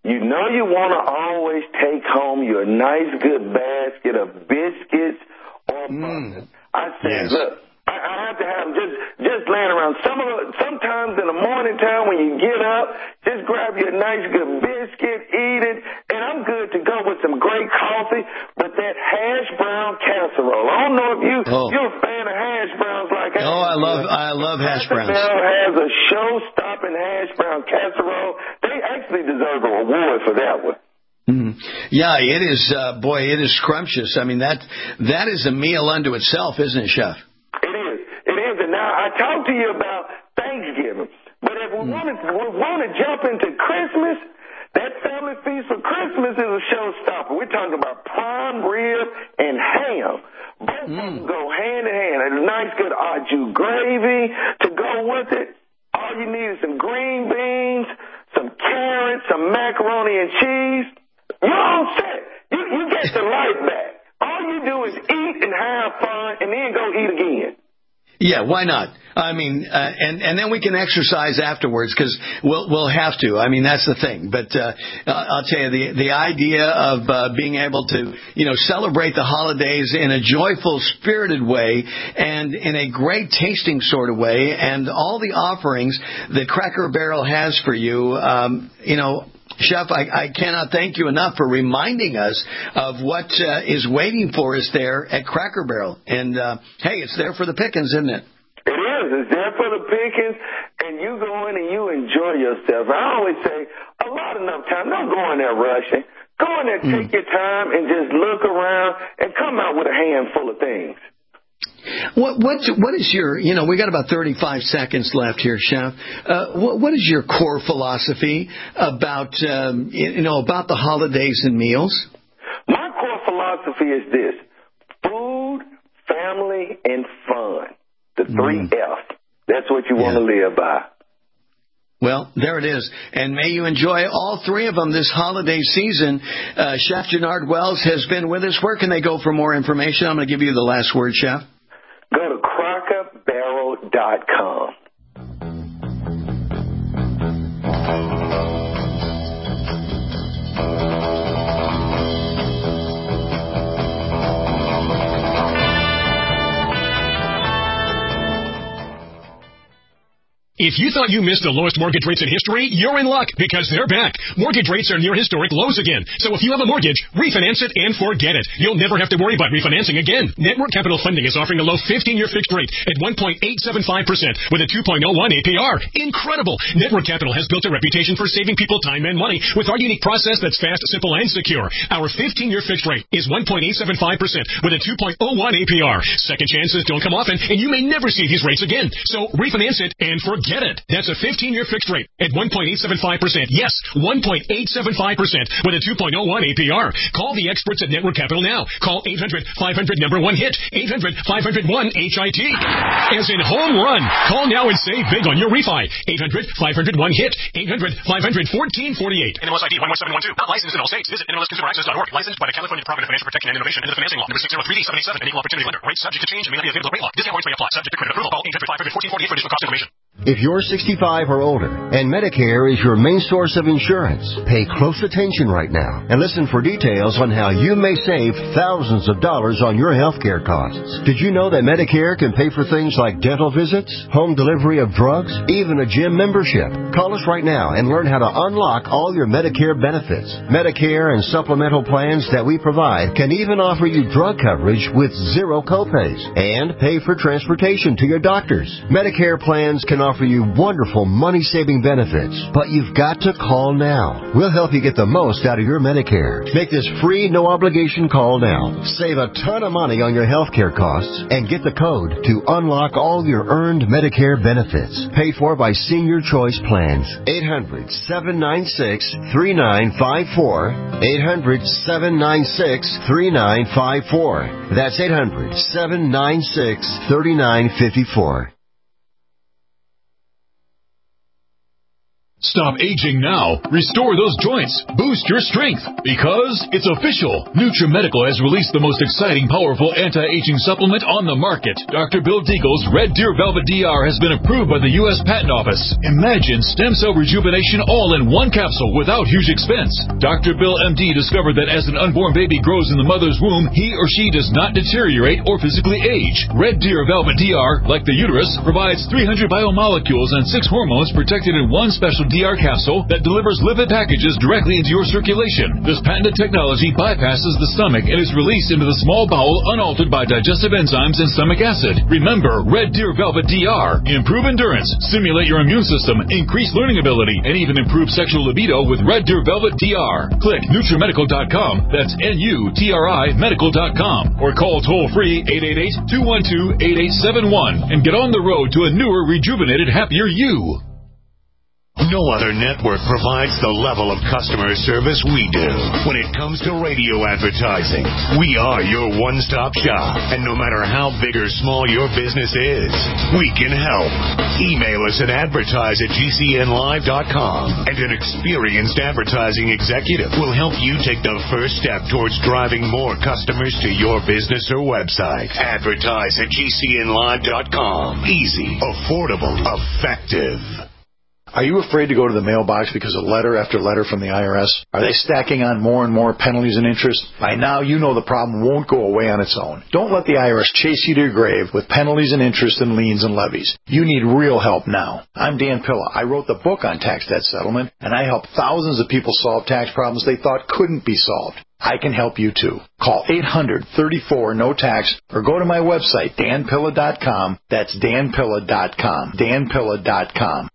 You know you want to always take home your nice, good basket of biscuits or butter. I said, look, I have to have them just laying around. Sometimes in the morning time when you get up, just grab your nice good biscuit, eat it, and I'm good to go with some great coffee. But that hash brown casserole, I don't know if you're a fan of hash browns like I am. I love hash browns. Bell has a show-stopping hash brown casserole. They actually deserve an award for that one. Yeah, it is. Boy, it is scrumptious. I mean, that is a meal unto itself, isn't it, Chef? It is, and now I talked to you about Thanksgiving, but if we want to jump into Christmas, that family feast for Christmas is a showstopper. We're talking about prime rib and ham. Both of them go hand in hand. A nice good au jus gravy to go with it. All you need is some green beans, some carrots, some macaroni and cheese. You're all set. You get the life back. All you do is eat and have fun and then go eat again. Yeah, why not? I mean, and then we can exercise afterwards because we'll have to. I mean, that's the thing. But I'll tell you, the idea of being able to, celebrate the holidays in a joyful, spirited way and in a great tasting sort of way, and all the offerings that Cracker Barrel has for you, Chef, I cannot thank you enough for reminding us of what is waiting for us there at Cracker Barrel. And, hey, it's there for the pickings, isn't it? It is. It's there for the pickings, and you go in and you enjoy yourself. I always say, enough time. Don't go in there rushing. Go in there, take your time, and just look around and come out with a handful of things. What is your, we got about 35 seconds left here, Chef. What is your core philosophy about, about the holidays and meals? My core philosophy is this: food, family, and fun. The 3 F. That's what you want to live by. Well, there it is. And may you enjoy all 3 of them this holiday season. Chef Jannard Wells has been with us. Where can they go for more information? I'm going to give you the last word, Chef. Go to crackerbarrel.com. If you thought you missed the lowest mortgage rates in history, you're in luck because they're back. Mortgage rates are near historic lows again. So if you have a mortgage, refinance it and forget it. You'll never have to worry about refinancing again. Network Capital Funding is offering a low 15-year fixed rate at 1.875% with a 2.01 APR. Incredible! Network Capital has built a reputation for saving people time and money with our unique process that's fast, simple, and secure. Our 15-year fixed rate is 1.875% with a 2.01 APR. Second chances don't come often, and you may never see these rates again. So refinance it and forget it. That's a 15-year fixed rate at 1.875%. Yes, 1.875% with a 2.01 APR. Call the experts at Network Capital now. Call 800-500-1-HIT. 800-500-1-HIT. As in home run. Call now and save big on your refi. 800-500-1-HIT. 800-500-1448. NMLS ID 11712. Not licensed in all states. Visit NMLSConsumerAccess.org. Licensed by the California Department of Financial Protection and Innovation and the Financing Law. Number 603D77. An equal opportunity lender. Rates subject to change and may not be available at rate lock. Discount points may apply. Subject to credit approval. Call 800-500-1448 for additional cost information. If you're 65 or older and Medicare is your main source of insurance, pay close attention right now and listen for details on how you may save thousands of dollars on your health care costs. Did you know that Medicare can pay for things like dental visits, home delivery of drugs, even a gym membership? Call us right now and learn how to unlock all your Medicare benefits. Medicare and supplemental plans that we provide can even offer you drug coverage with zero copays and pay for transportation to your doctors. Medicare plans can offer you wonderful money-saving benefits, but you've got to call now. We'll help you get the most out of your Medicare. Make this free, no-obligation call now. Save a ton of money on your health care costs and get the code to unlock all your earned Medicare benefits. Paid for by Senior Choice Plans. 800-796-3954. 800-796-3954. That's 800-796-3954. Stop aging now. Restore those joints. Boost your strength. Because it's official. NutriMedical has released the most exciting, powerful anti-aging supplement on the market. Dr. Bill Deagle's Red Deer Velvet DR has been approved by the U.S. Patent Office. Imagine stem cell rejuvenation all in one capsule without huge expense. Dr. Bill MD discovered that as an unborn baby grows in the mother's womb, he or she does not deteriorate or physically age. Red Deer Velvet DR, like the uterus, provides 300 biomolecules and 6 hormones protected in one special DR capsule that delivers lipid packages directly into your circulation. This patented technology bypasses the stomach and is released into the small bowel unaltered by digestive enzymes and stomach acid. Remember, Red Deer Velvet DR. Improve endurance, stimulate your immune system, increase learning ability, and even improve sexual libido with Red Deer Velvet DR. Click NutriMedical.com, that's NUTRI medical.com, or call toll-free 888-212-8871 and get on the road to a newer, rejuvenated, happier you. No other network provides the level of customer service we do. When it comes to radio advertising, we are your one-stop shop. And no matter how big or small your business is, we can help. Email us at advertise@gcnlive.com, and an experienced advertising executive will help you take the first step towards driving more customers to your business or website. Advertise@gcnlive.com. Easy, affordable, effective. Are you afraid to go to the mailbox because of letter after letter from the IRS? Are they stacking on more and more penalties and interest? By now, you know the problem won't go away on its own. Don't let the IRS chase you to your grave with penalties and interest and liens and levies. You need real help now. I'm Dan Pilla. I wrote the book on tax debt settlement, and I help thousands of people solve tax problems they thought couldn't be solved. I can help you too. Call 800-34-NO-TAX or go to my website, danpilla.com. That's danpilla.com. danpilla.com.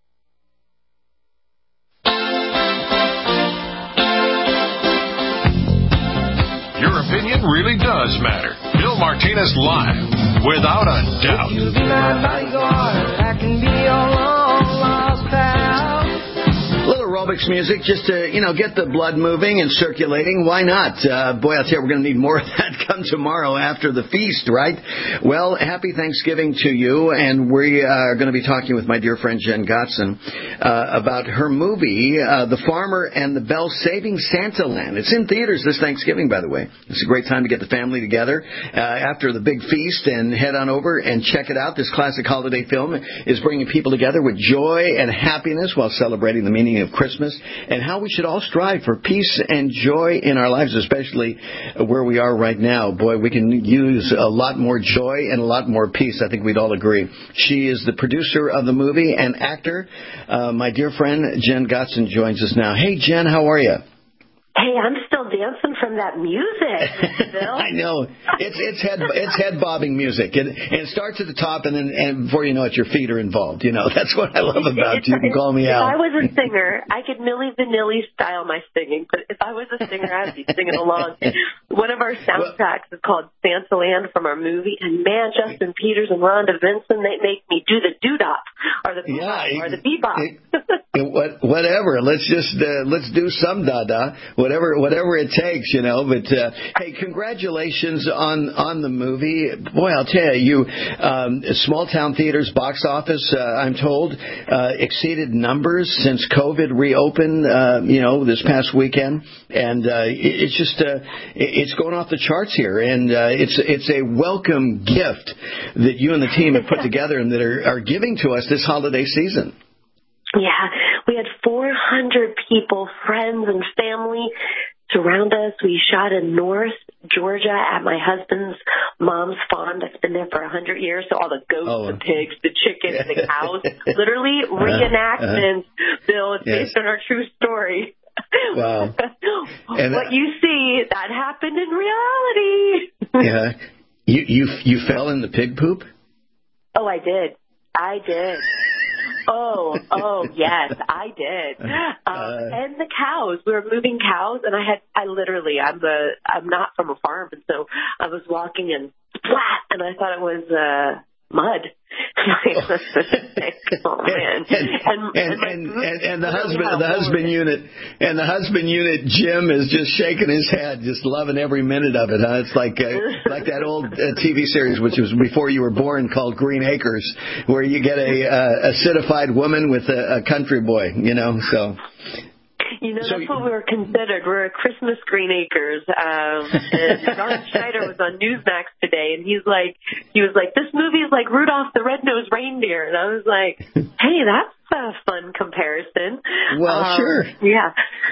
Your opinion really does matter. Bill Martinez Live, without a doubt. You be my bodyguard, I can be your long lost pal. A little aerobics music just to, get the blood moving and circulating. Why not? Boy, I'll tell you, we're going to need more of that come tomorrow after the feast, right? Well, happy Thanksgiving to you, and we are going to be talking with my dear friend Jen Gottson about her movie, The Farmer and the Belle Saving Santa Land. It's in theaters this Thanksgiving, by the way. It's a great time to get the family together after the big feast and head on over and check it out. This classic holiday film is bringing people together with joy and happiness while celebrating the meaning of Christmas and how we should all strive for peace and joy in our lives, especially where we are right now. Boy, we can use a lot more joy and a lot more peace. I think we'd all agree. She is the producer of the movie and actor. My dear friend Jen Gottson joins us now. Hey, Jen, how are you? Hey, I'm still dancing from that music, Bill. I know. It's head bobbing music. It starts at the top, and then before you know it, your feet are involved. That's what I love about you. You can call me out. If I was a singer, I could Milli Vanilli style my singing, but if I was a singer, I'd be singing along. One of our soundtracks is called Santa Land from our movie, and man, Justin Peters and Rhonda Vincent, they make me do the doo-dop or the bebop or the bebop. Whatever. Let's do some dada. Whatever it takes, But hey, congratulations on the movie. Boy, I'll tell you, small town theaters box office, I'm told, exceeded numbers since COVID reopened, this past weekend, and it's just it's going off the charts here, and it's a welcome gift that you and the team have put together and that are giving to us this holiday season. Yeah, we had 400 people, friends and family surround us. We shot in North Georgia at my husband's mom's farm that's been there for 100 years. So all the goats, the pigs, the chickens, the cows, literally reenactments, Bill. It's based on our true story. Wow. And what you see, that happened in reality. Yeah. You fell in the pig poop? Oh, I did. Oh, yes, I did. And the cows. We were moving cows, and I'm not from a farm, and so I was walking and splat, and I thought it was mud. My husband is like, oh man. And the husband unit, Jim, is just shaking his head, just loving every minute of it. Huh? It's like that old TV series, which was before you were born, called Green Acres, where you get a citified woman with a country boy. So. That's what we were considered. We're a Christmas Green Acres. And John Schneider was on Newsmax today, and he was like, this movie is like Rudolph the Red-Nosed Reindeer. And I was like, hey, that's a fun comparison. Well, sure. Yeah.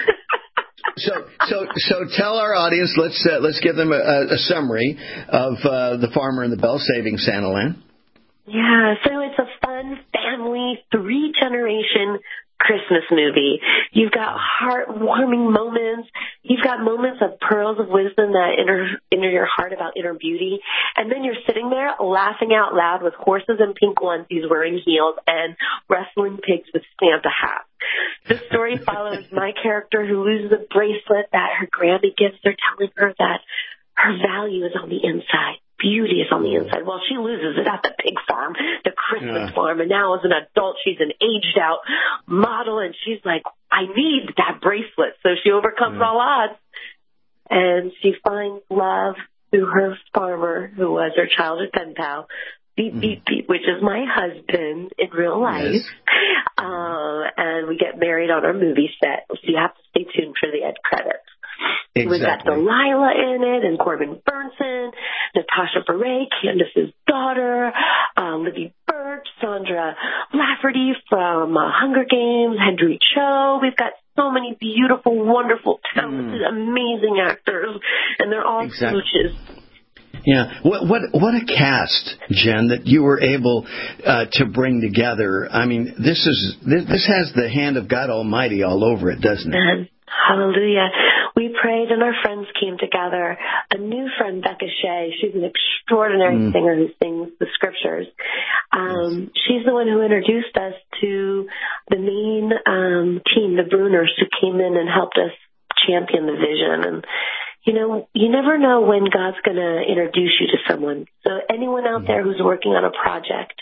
So tell our audience, let's give them a summary of The Farmer and the Belle saving Santaland. Yeah, so it's a fun family, 3-generation Christmas movie. You've got heartwarming moments. You've got moments of pearls of wisdom that enter your heart about inner beauty. And then you're sitting there laughing out loud with horses in pink onesies wearing heels and wrestling pigs with Santa hats. The story follows my character who loses a bracelet that her Grammy gives her, telling her that her value is on the inside. Beauty is on the inside. Well, she loses it at the pig farm, the Christmas farm, and now as an adult, she's an aged-out model, and she's like, I need that bracelet. So she overcomes all odds, and she finds love through her farmer, who was her childhood pen pal, Beep, Beep, Beep, which is my husband in real life. Yes. And we get married on our movie set, so you have to stay tuned for the end credits. Exactly. We've got Delilah in it, and Corbin Burnson, Natasha Bure, Candace's daughter, Libby Birch, Sandra Lafferty from Hunger Games, Henry Cho. We've got so many beautiful, wonderful, talented, amazing actors, and they're all smooches. Yeah, what a cast, Jen, that you were able to bring together. I mean, this has the hand of God Almighty all over it, doesn't it? Hallelujah. We prayed and our friends came together. A new friend, Becca Shea, she's an extraordinary singer who sings the scriptures. She's the one who introduced us to the main team, the Bruners, who came in and helped us champion the vision. And, you never know when God's going to introduce you to someone. So anyone out there who's working on a project,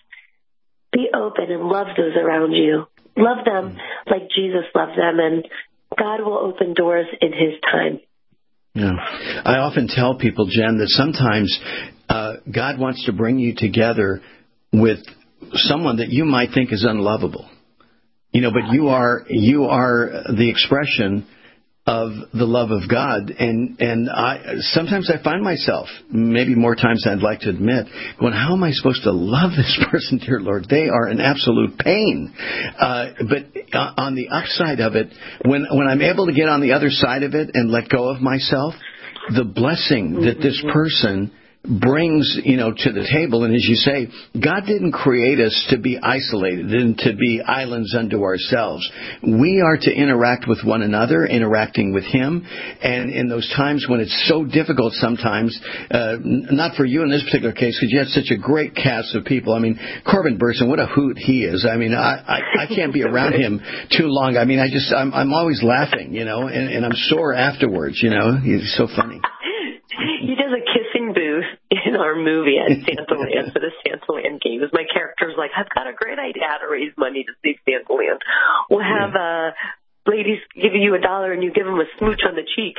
be open and love those around you. Love them like Jesus loved them, and God will open doors in His time. Yeah. I often tell people, Jen, that sometimes God wants to bring you together with someone that you might think is unlovable. But you are the expression of the love of God, and sometimes I find myself, maybe more times than I'd like to admit, going, how am I supposed to love this person, dear Lord? They are an absolute pain. But on the upside of it, when I'm able to get on the other side of it and let go of myself, the blessing that this person brings, to the table. And as you say, God didn't create us to be isolated and to be islands unto ourselves. We are to interact with one another, interacting with Him. And in those times when it's so difficult sometimes, not for you in this particular case, because you have such a great cast of people. I mean, Corbin Burnson, what a hoot he is. I mean, I can't be around him too long. I mean, I'm always laughing, and I'm sore afterwards, He's so funny. He does a kissing booth in our movie at Santaland for the Santaland Games. My character's like, I've got a great idea how to raise money to see Santaland. We'll have ladies giving you $1 and you give them a smooch on the cheek.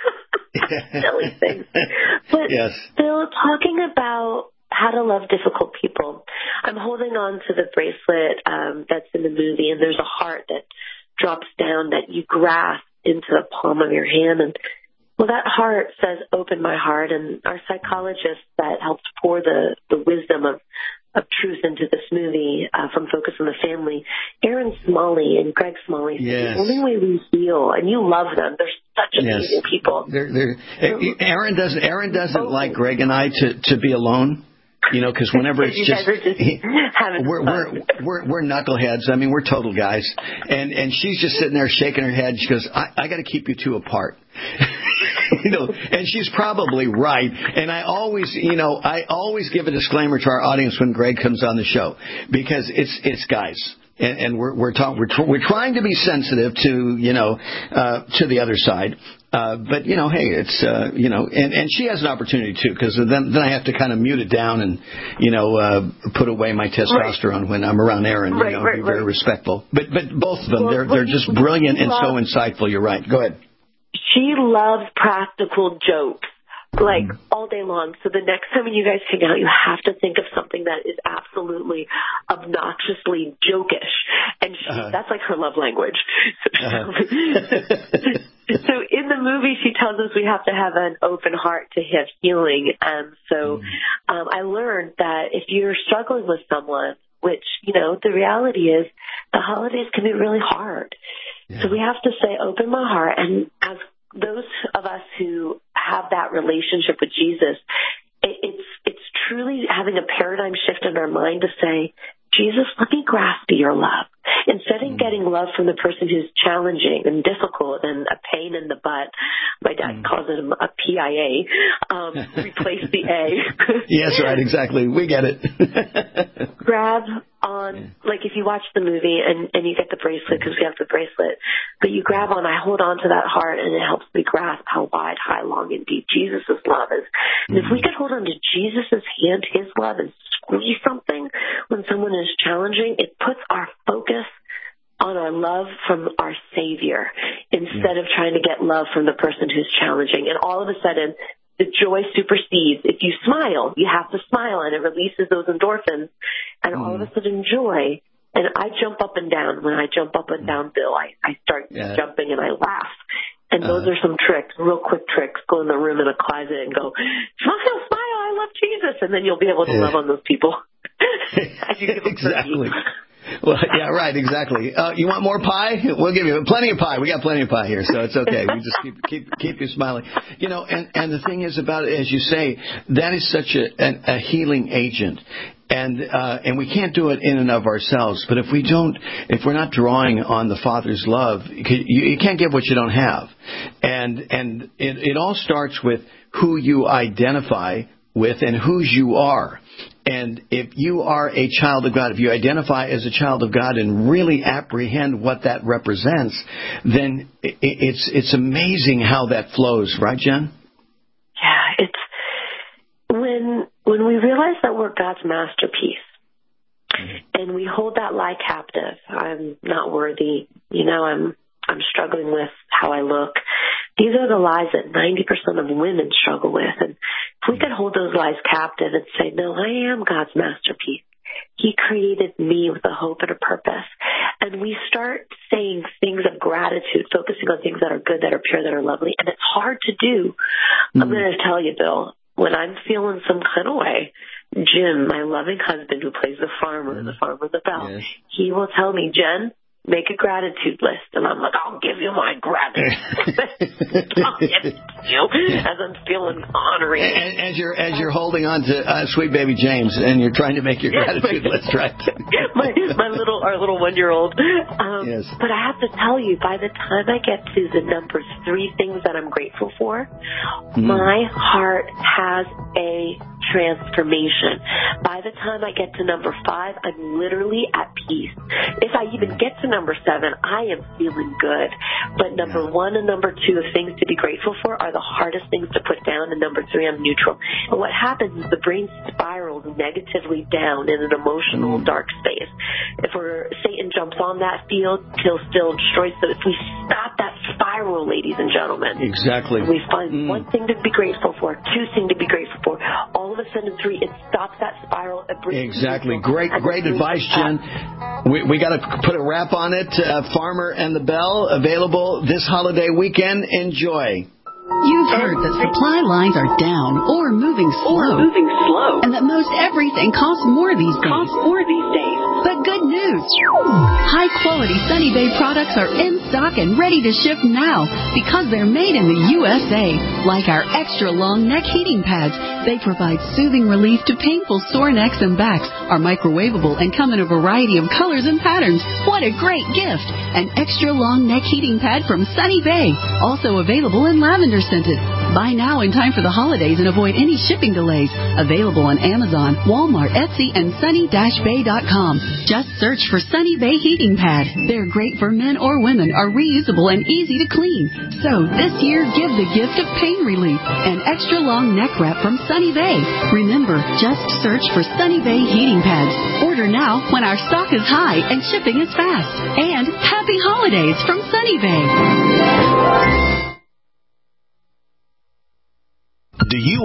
Silly things. But Bill, talking about how to love difficult people, I'm holding on to the bracelet that's in the movie, and there's a heart that drops down that you grasp into the palm of your hand, and well, that heart says, open my heart, and our psychologist that helped pour the wisdom of truth into this movie from Focus on the Family, Aaron Smalley and Greg Smalley, the only way we heal, and you love them, they're such amazing people. Aaron doesn't like Greg and I to be alone. Because whenever it's we're knuckleheads. I mean, we're total guys. And she's just sitting there shaking her head. She goes, I got to keep you two apart. And she's probably right. And I always give a disclaimer to our audience when Greg comes on the show, because it's guys. And we're trying to be sensitive to the other side. But, hey, it's, and she has an opportunity, too, because then I have to kind of mute it down and, put away my testosterone when I'm around Aaron, be very respectful. But both of them, they're just brilliant and so insightful. You're right. Go ahead. She loves practical jokes, all day long. So the next time you guys hang out, you have to think of something that is absolutely obnoxiously jokish. And that's like her love language. So in the movie, she tells us we have to have an open heart to have healing. And so I learned that if you're struggling with someone, which, the reality is the holidays can be really hard. Yeah. So we have to say, open my heart. And as those of us who have that relationship with Jesus, it's truly having a paradigm shift in our mind to say, Jesus, let me grasp your love. Instead of getting love from the person who's challenging and difficult and a pain in the butt, my dad calls it a PIA, replace the A. Yes, right, exactly. We get it. Grab on, if you watch the movie and you get the bracelet, because we have the bracelet, but you grab on, I hold on to that heart, and it helps me grasp how wide, high, long, and deep Jesus' love is. And if we could hold on to Jesus' hand, his love, and squeeze something when someone is challenging, it puts our focus on our love from our Savior instead of trying to get love from the person who's challenging. And all of a sudden, the joy supersedes. If you smile, you have to smile, and it releases those endorphins. And all of a sudden, joy. And I jump up and down. When I jump up and down, Bill, I start jumping and I laugh. And those are some tricks, real quick tricks. Go in the room in a closet and go, smile, smile, I love Jesus. And then you'll be able to love on those people. As you give them exactly. Well, yeah, right, exactly. You want more pie? We'll give you plenty of pie. We got plenty of pie here, so it's okay. We just keep you smiling. And the thing is about it, as you say, that is such a healing agent. And we can't do it in and of ourselves. But if we're not drawing on the Father's love, you can't give what you don't have. And it all starts with who you identify with and whose you are. And if you are a child of God, if you identify as a child of God and really apprehend what that represents, then it's amazing how that flows, right, Jen? Yeah, it's when we realize that we're God's masterpiece and we hold that lie captive. I'm not worthy. I'm struggling with how I look. These are the lies that 90% of women struggle with. And if we could hold those lies captive and say, no, I am God's masterpiece. He created me with a hope and a purpose. And we start saying things of gratitude, focusing on things that are good, that are pure, that are lovely. And it's hard to do. I'm going to tell you, Bill, when I'm feeling some kind of way, Jim, my loving husband who plays the farmer in The Farmer and the Belle, he will tell me, Jen, make a gratitude list. And I'm like, I'll give you my gratitude list. I'll give it to you as I'm feeling honoring. As you're holding on to sweet baby James and you're trying to make your gratitude list, right? our little 1-year-old. Yes. But I have to tell you, by the time I get to the number 3 things that I'm grateful for, my heart has a transformation. By the time I get to number 5, I'm literally at peace. If I even get to number 7, I am feeling good. But number 1 and number 2 of things to be grateful for are the hardest things to put down, and number 3, I'm neutral. And what happens is the brain spirals negatively down in an emotional dark space. If Satan jumps on that field, he'll still destroy. So if we stop that spiral, ladies and gentlemen, exactly, we find 1 thing to be grateful for, 2 things to be grateful for, all of a sudden 3, it stops that spiral. It brings exactly. Great advice, Jen. We got to put a wrap on it. Farmer and the Belle, available this holiday weekend. Enjoy. You've heard that supply lines are down or moving slow. And that most everything costs more these days. But good news. High-quality Sunny Bay products are in stock and ready to ship now because they're made in the USA. like our extra long neck heating pads. They provide soothing relief to painful sore necks and backs, are microwavable, and come in a variety of colors and patterns. What a great gift! An extra long neck heating pad from Sunny Bay, also available in lavender scented. Buy now in time for the holidays and avoid any shipping delays. Available on Amazon, Walmart, Etsy, and sunny-bay.com. Just search for Sunny Bay Heating Pad. They're great for men or women, are reusable and easy to clean. So this year, give the gift of pain relief. An extra long neck wrap from Sunny Bay. Remember, just search for Sunny Bay Heating Pads. Order now when our stock is high and shipping is fast. And happy holidays from Sunny Bay. Do you